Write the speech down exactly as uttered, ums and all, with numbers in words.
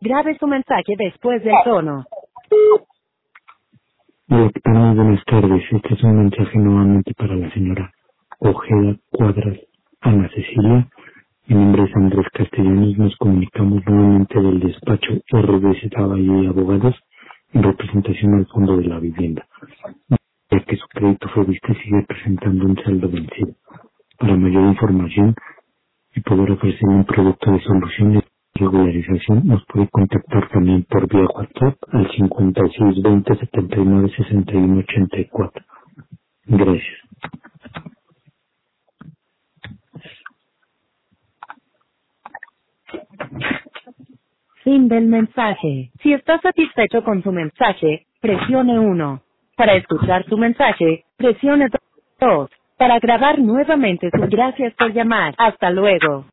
Grabe su mensaje después del tono. Hola, ¿qué tal? Muy buenas tardes. Este es un mensaje nuevamente para la señora Ojeda Cuadras Ana Cecilia. Mi nombre es Andrés Castellanos. Nos comunicamos nuevamente del despacho R B Z Valle y Abogados en representación al Fondo de la Vivienda, ya que su crédito fue visto y sigue presentando un saldo vencido. Para mayor información y poder ofrecer un producto de solución de regularización, nos puede contactar también por vía WhatsApp al cincuenta y seis veinte setenta y nueve sesenta y uno ochenta y cuatro. Gracias. Fin del mensaje. Si está satisfecho con su mensaje, presione uno. Para escuchar su mensaje, presione dos. Para grabar nuevamente su gracias por llamar. Hasta luego.